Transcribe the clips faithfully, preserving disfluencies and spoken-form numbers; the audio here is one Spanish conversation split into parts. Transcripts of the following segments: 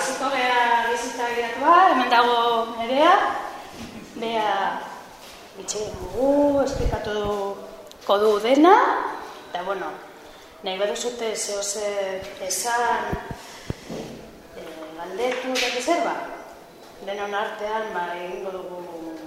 hasiko geha bizitza gidatua, hemen dago Nerea, bea bitxe dugu, esplikatuko du dena, eta, bueno, nahi baduzute zehose esan galdetu eta zer ba? Denon artean, ba, egingo dugu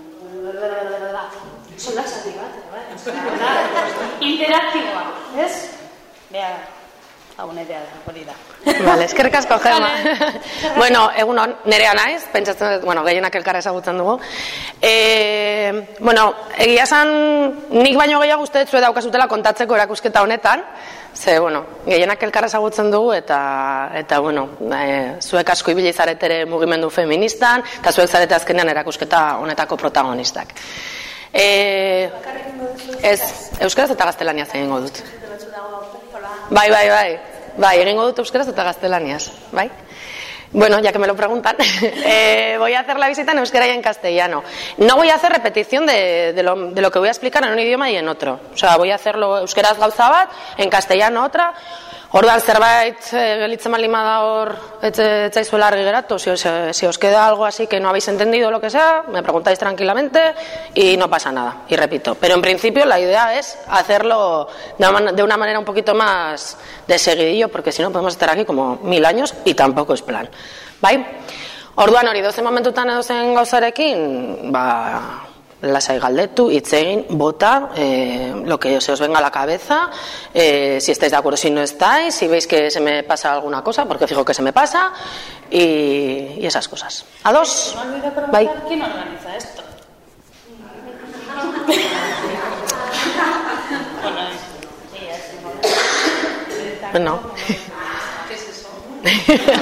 solasati bat, interaktiboa, ez? Bea, hau Nerea da, hori da. Vale, eskerrik asko, Gemma. Bueno, egunon, Nerea naiz, pentsatzen dut, bueno, gehienak elkarra ezagutzen dugu. E, bueno, egia esan, nik baino gehiago uste dut zue daukazutela kontatzeko erakusketa honetan, ze, bueno, gehienak elkarra ezagutzen dugu, eta, eta bueno, e, zuek asko ibili zaretere mugimendu feministan, eta zuek zarete azkenean erakusketa honetako protagonistak. E, ez, euskaraz eta gaztelaniaz egingo dut. Bai, bai, bai. Bai, egingo dut euskaraz eta gaztelaniaz, bai? Bueno, ya que me lo preguntan, eh, voy a hacer la visita en euskera y en castellano. No voy a hacer repetición de, de, lo, de lo que voy a explicar en un idioma y en otro. O sea, voy a hacerlo euskeraz gauza bat, en castellano otra. Orduan zerbait gelitzen baldin bada hor etzaizuela argi geratu, si os, si os queda algo así que no habéis entendido lo que sea, me preguntáis tranquilamente y no pasa nada, y repito. Pero en principio la idea es hacerlo de una manera un poquito más de seguidillo, porque si no podemos estar aquí como mil años y tampoco es plan. Bai? Orduan hori dozen momentutan edo zen gauzarekin, ba... lasai galdetu, hitz egin, bota, eh, lo que se os venga a la cabeza, eh, si estáis de acuerdo, si no estáis, si veis que se me pasa alguna cosa, porque fijo que se me pasa, y, y esas cosas. ¿A dos? Me olvidé preguntar, Bye. ¿Quién organiza esto? Bueno, ¿qué es eso?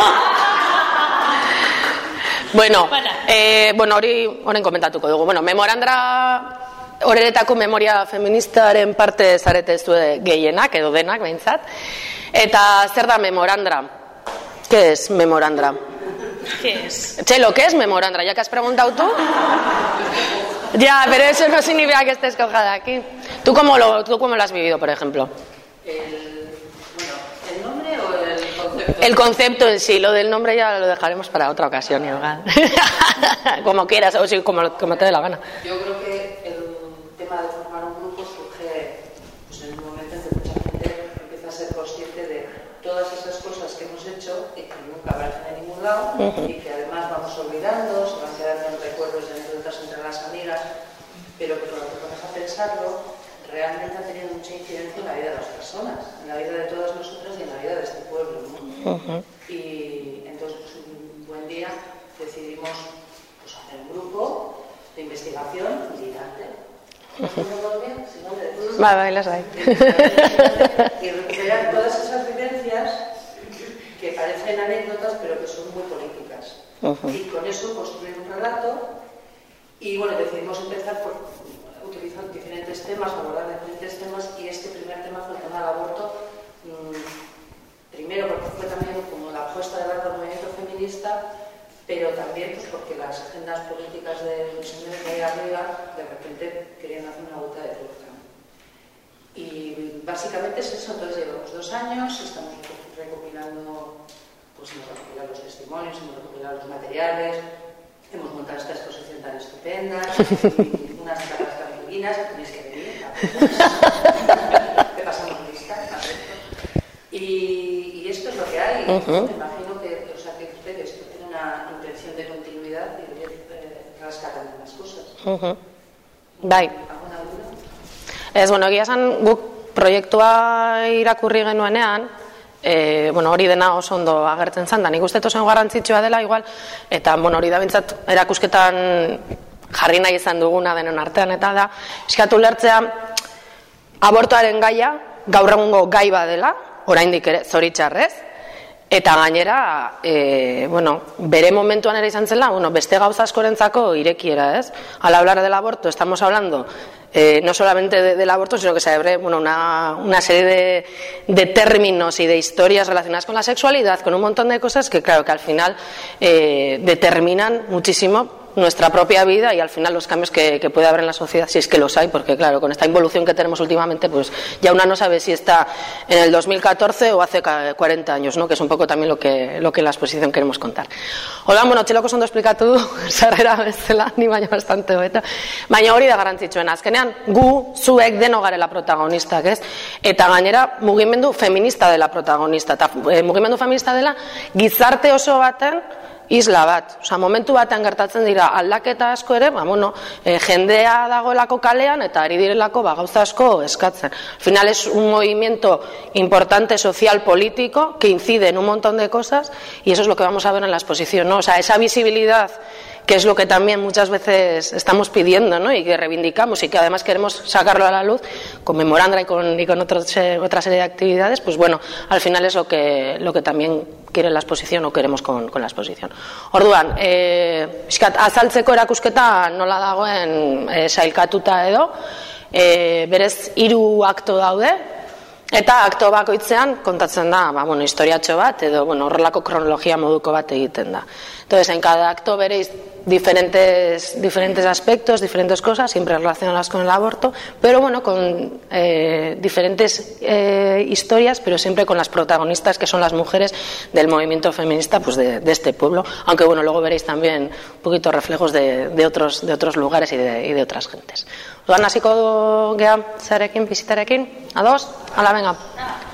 Bueno, eh, bueno, hori oren komentatuko dugu. Bueno, memorandra horretako memoria feministaren parte zarete zue gehienak edo denak behintzat. Eta zer da memorandra? ¿Qué es memorandra? ¿Qué es? Chelo, ¿qué es memorandra? ¿Ya que has preguntado tú? Ya, pero eso no significa que estés cojada aquí. ¿Tú cómo lo, tú cómo lo has vivido, por ejemplo? El, bueno, ¿el nombre o el concepto? El concepto en sí, lo del nombre ya lo dejaremos para otra ocasión, Iván. Como quieras, o sí, como, como te dé la gana. Yo creo que el tema de formar un grupo surge pues, en un momento en que mucha gente empieza a ser consciente de todas esas cosas que hemos hecho y que nunca aparecen en ningún lado, uh-huh. y que además vamos olvidando, se van quedando en recuerdos de anécdotas entre las amigas, pero que cuando te pones a pensarlo, realmente ha tenido mucha incidencia en la vida de las personas, en la vida de todas nosotras y en la vida de este pueblo, ¿no? Uh-huh. Y entonces pues, un buen día decidimos pues, hacer un grupo de investigación gigante. Vale, vale, las hay. Y recuperar todas esas vivencias que parecen anécdotas pero que son muy políticas. Uh-huh. Y con eso construir un relato. Y bueno, decidimos empezar por utilizar diferentes temas, abordar diferentes temas, y este primer tema fue el tema del aborto. Primero porque fue también como la apuesta de verdad del movimiento feminista, pero también pues porque las agendas políticas de los señores de ahí arriba de repente querían hacer una vuelta de tuerca. Y básicamente es eso. Entonces llevamos dos años, estamos recopilando, pues hemos recopilado los testimonios, hemos recopilado los materiales, hemos montado esta exposición tan estupenda, y unas caras tan divinas que tenéis que venir, te pasamos lista. Y, y esto es lo que hay. Uh-huh. Me imagino que, o sea, que ustedes tienen una intención de continuidad y de eh, rescatar las cosas. Uh-huh. Bai. ¿Alguna duda? Ez, bueno, egia esan guk proiektua irakurri genuenean, e, bueno, hori dena oso ondo agertzen zan, da nik uste oso garrantzitsua dela igual, eta bueno, hori da bintzat erakusketan jarri nahi izan duguna denon artean, eta da, eskatu lertzea abortoaren gaia, gaur egungo gai badela, oraindik ere zoritxarrez, eta gainera, e, bueno, bere momentuan ere izan zela, bueno, beste gauza askorentzako irekiera, ez? Al hablar del aborto, estamos hablando eh, no solamente de, del aborto, sino que se abre, bueno, una, una serie de, de términos y de historias relacionadas con la sexualidad, con un montón de cosas que, claro, que al final eh, determinan muchísimo nuestra propia vida y al final los cambios que, que puede haber en la sociedad, si es que los hay, porque claro, con esta involución que tenemos últimamente, pues ya una no sabe si está en el dos mil catorce o hace cuarenta años, ¿no? Que es un poco también lo que, lo que en la exposición queremos contar. Hola, bueno, txeloko ondo esplikatu du, sarrera bezala, ni baino bastante hobeto. Baina hori da garrantzitsuena, azkenean gu, zuek deno garela protagonistak, ez? Eta gainera mugimendu feminista dela protagonista, eta e, mugimendu feminista dela gizarte oso baten isla bat. Osa, momentu batean gertatzen dira aldaketa asko ere, ba, bueno, e, jendea dagoelako kalean eta ari direlako ba, gauza asko eskatzen. Al final es un movimiento importante social político que incide en un montón de cosas y eso es lo que vamos a ver en la exposición, ¿no? O sea, esa visibilidad que es lo que también muchas veces estamos pidiendo, ¿no? Y que reivindicamos y que además queremos sacarlo a la luz con Memorandra y con, y con otros, eh, otra serie de actividades, pues bueno, al final es lo que, lo que también quiere la exposición o queremos con, con la exposición. Orduan, eh, iskat, azaltzeko erakusketa nola dagoen eh, sailkatuta edo, eh, berez hiru akto daude, eta akto bakoitzean kontatzen da, ba, bueno, historiatxo bat, edo bueno, horrelako kronologia moduko bat egiten da. Entonces, en cada acto veréis diferentes, diferentes aspectos, diferentes cosas, siempre relacionadas con el aborto, pero bueno, con eh, diferentes eh, historias, pero siempre con las protagonistas, que son las mujeres del movimiento feminista pues de, de este pueblo, aunque bueno, luego veréis también un poquito reflejos de, de, otros, de otros lugares y de, y de otras gentes. Orduan hasiko gea zarekin, bizitarekin, ados? Hala, venga.